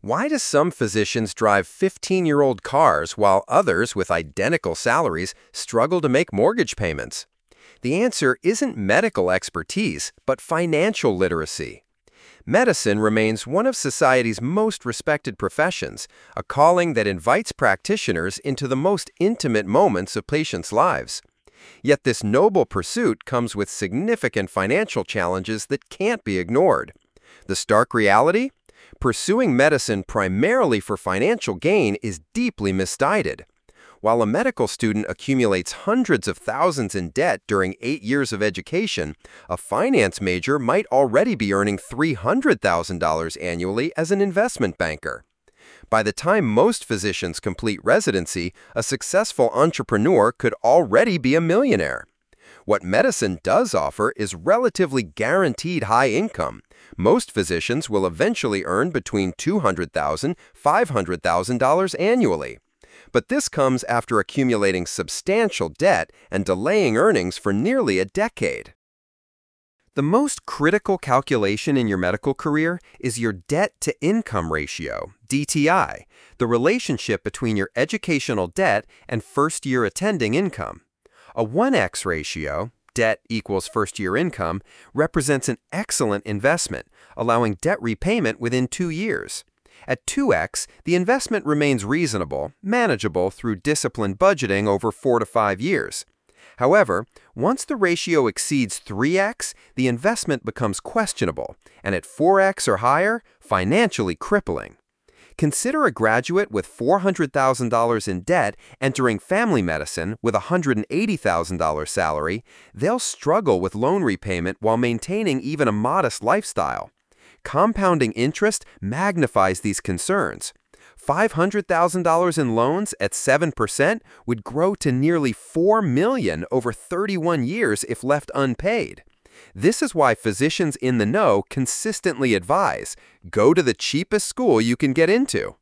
Why do some physicians drive 15-year-old cars while others with identical salaries struggle to make mortgage payments? The answer isn't medical expertise, but financial literacy. Medicine remains one of society's most respected professions, a calling that invites practitioners into the most intimate moments of patients' lives. Yet this noble pursuit comes with significant financial challenges that can't be ignored. The stark reality? Pursuing medicine primarily for financial gain is deeply misguided. While a medical student accumulates hundreds of thousands in debt during 8 years of education, a finance major might already be earning $300,000 annually as an investment banker. By the time most physicians complete residency, a successful entrepreneur could already be a millionaire. What medicine does offer is relatively guaranteed high income. Most physicians will eventually earn between $200,000 and $500,000 annually. But this comes after accumulating substantial debt and delaying earnings for nearly a decade. The most critical calculation in your medical career is your debt-to-income ratio, DTI, the relationship between your educational debt and first-year attending income. A 1x ratio, debt equals first-year income, represents an excellent investment, allowing debt repayment within 2 years. At 2x, the investment remains reasonable, manageable through disciplined budgeting over 4 to 5 years. However, once the ratio exceeds 3x, the investment becomes questionable, and at 4x or higher, financially crippling. Consider a graduate with $400,000 in debt entering family medicine with a $180,000 salary. They'll struggle with loan repayment while maintaining even a modest lifestyle. Compounding interest magnifies these concerns. $500,000 in loans at 7% would grow to nearly $4 million over 31 years if left unpaid. This is why physicians in the know consistently advise, go to the cheapest school you can get into.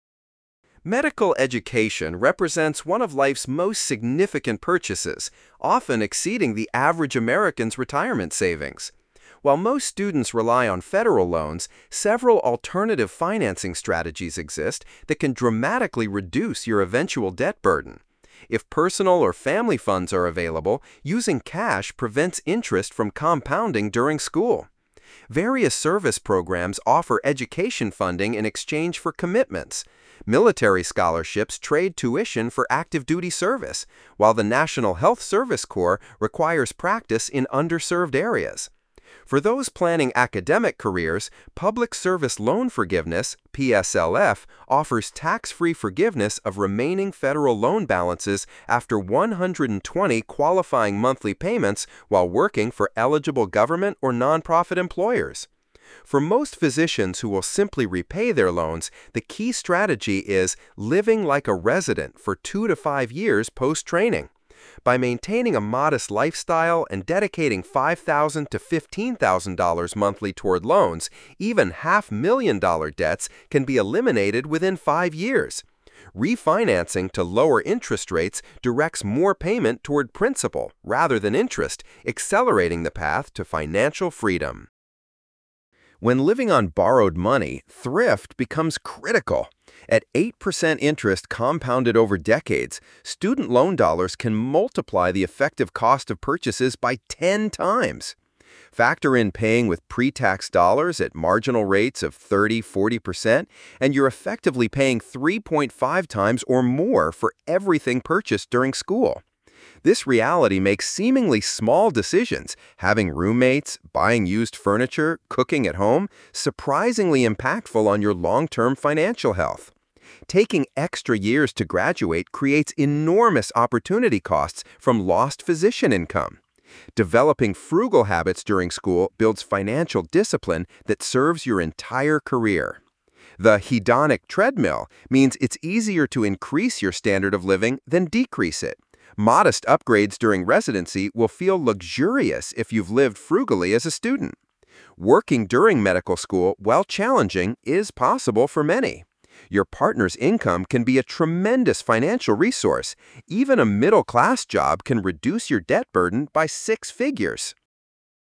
Medical education represents one of life's most significant purchases, often exceeding the average American's retirement savings. While most students rely on federal loans, several alternative financing strategies exist that can dramatically reduce your eventual debt burden. If personal or family funds are available, using cash prevents interest from compounding during school. Various service programs offer education funding in exchange for commitments. Military scholarships trade tuition for active duty service, while the National Health Service Corps requires practice in underserved areas. For those planning academic careers, Public Service Loan Forgiveness, PSLF, offers tax-free forgiveness of remaining federal loan balances after 120 qualifying monthly payments while working for eligible government or nonprofit employers. For most physicians who will simply repay their loans, the key strategy is living like a resident for 2 to 5 years post-training. By maintaining a modest lifestyle and dedicating $5,000 to $15,000 monthly toward loans, even $500,000 debts can be eliminated within 5 years. Refinancing to lower interest rates directs more payment toward principal rather than interest, accelerating the path to financial freedom. When living on borrowed money, thrift becomes critical. At 8% interest compounded over decades, student loan dollars can multiply the effective cost of purchases by 10 times. Factor in paying with pre-tax dollars at marginal rates of 30–40%, and you're effectively paying 3.5 times or more for everything purchased during school. This reality makes seemingly small decisions, having roommates, buying used furniture, cooking at home, surprisingly impactful on your long-term financial health. Taking extra years to graduate creates enormous opportunity costs from lost physician income. Developing frugal habits during school builds financial discipline that serves your entire career. The hedonic treadmill means it's easier to increase your standard of living than decrease it. Modest upgrades during residency will feel luxurious if you've lived frugally as a student. Working during medical school, while challenging, is possible for many. Your partner's income can be a tremendous financial resource. Even a middle-class job can reduce your debt burden by 6 figures.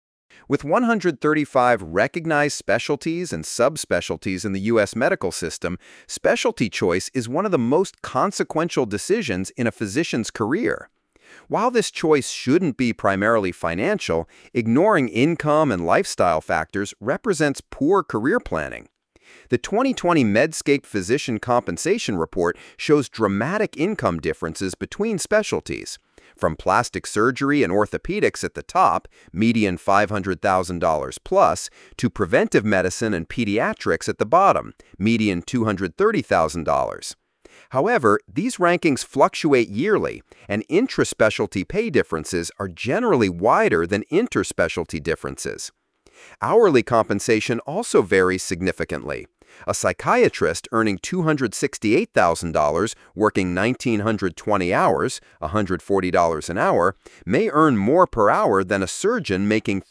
With 135 recognized specialties and subspecialties in the U.S. medical system, specialty choice is one of the most consequential decisions in a physician's career. While this choice shouldn't be primarily financial, ignoring income and lifestyle factors represents poor career planning. The 2020 Medscape Physician Compensation Report shows dramatic income differences between specialties. From plastic surgery and orthopedics at the top, median $500,000 plus, to preventive medicine and pediatrics at the bottom, median $230,000. However, these rankings fluctuate yearly, and intraspecialty pay differences are generally wider than interspecialty differences. Hourly compensation also varies significantly. A psychiatrist earning $268,000, working 1,920 hours, $140 an hour, may earn more per hour than a surgeon making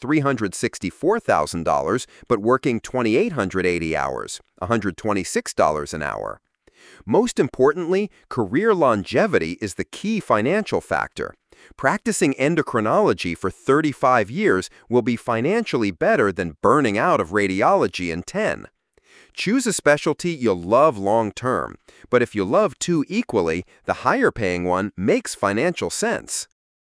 $364,000 but working 2,880 hours, $126 an hour. Most importantly, career longevity is the key financial factor. Practicing endocrinology for 35 years will be financially better than burning out of radiology in 10. Choose a specialty you'll love long-term, but if you love two equally, the higher-paying one makes financial sense.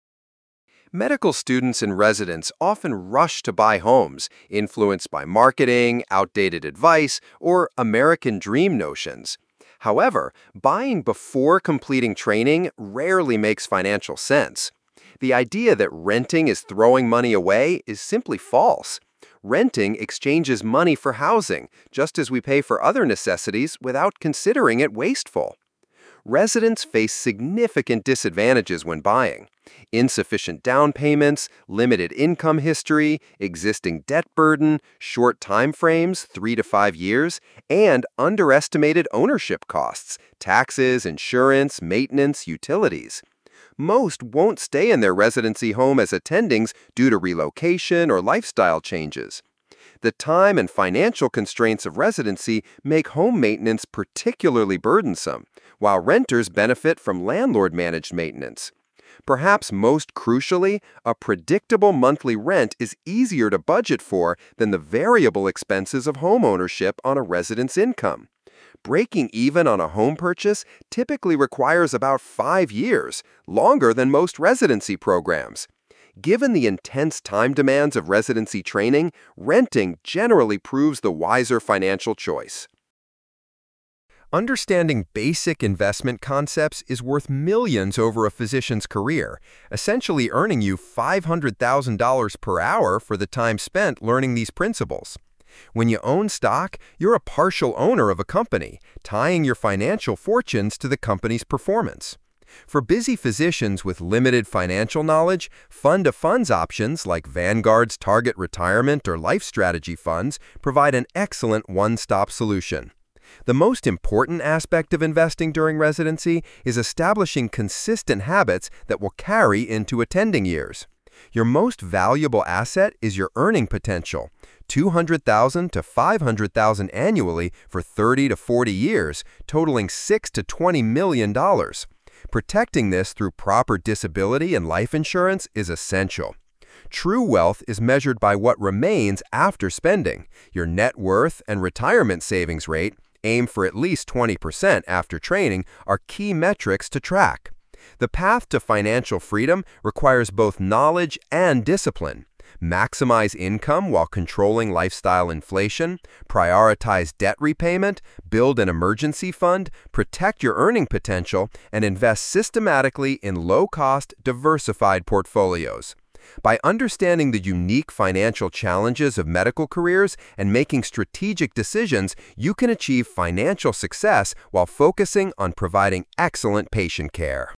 Medical students and residents often rush to buy homes, influenced by marketing, outdated advice, or American dream notions. However, buying before completing training rarely makes financial sense. The idea that renting is throwing money away is simply false. Renting exchanges money for housing, just as we pay for other necessities without considering it wasteful. Residents face significant disadvantages when buying. Insufficient down payments, limited income history, existing debt burden, short time frames, 3 to 5 years, and underestimated ownership costs, taxes, insurance, maintenance, utilities. Most won't stay in their residency home as attendings due to relocation or lifestyle changes. The time and financial constraints of residency make home maintenance particularly burdensome, while renters benefit from landlord-managed maintenance. Perhaps most crucially, a predictable monthly rent is easier to budget for than the variable expenses of home ownership on a resident's income. Breaking even on a home purchase typically requires about 5 years, longer than most residency programs. Given the intense time demands of residency training, renting generally proves the wiser financial choice. Understanding basic investment concepts is worth millions over a physician's career, essentially earning you $500,000 per hour for the time spent learning these principles. When you own stock, you're a partial owner of a company, tying your financial fortunes to the company's performance. For busy physicians with limited financial knowledge, fund-of-funds options like Vanguard's Target Retirement or Life Strategy funds provide an excellent one-stop solution. The most important aspect of investing during residency is establishing consistent habits that will carry into attending years. Your most valuable asset is your earning potential, $200,000 to $500,000 annually for 30 to 40 years, totaling $6 to $20 million. Protecting this through proper disability and life insurance is essential. True wealth is measured by what remains after spending. Your net worth and retirement savings rate, aim for at least 20% after training, are key metrics to track. The path to financial freedom requires both knowledge and discipline. Maximize income while controlling lifestyle inflation, prioritize debt repayment, build an emergency fund, protect your earning potential, and invest systematically in low-cost, diversified portfolios. By understanding the unique financial challenges of medical careers and making strategic decisions, you can achieve financial success while focusing on providing excellent patient care.